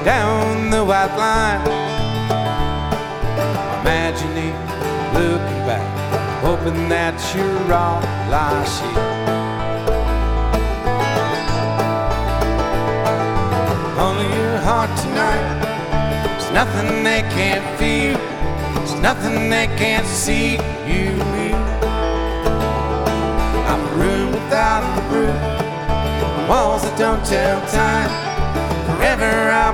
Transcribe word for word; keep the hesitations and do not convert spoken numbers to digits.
down the white line, imagining, looking back, hoping that you're all I see. Only your heart tonight, there's nothing they can't feel, there's nothing they can't see. You leave, I'm a room without a roof, walls that don't tell time. Forever I'll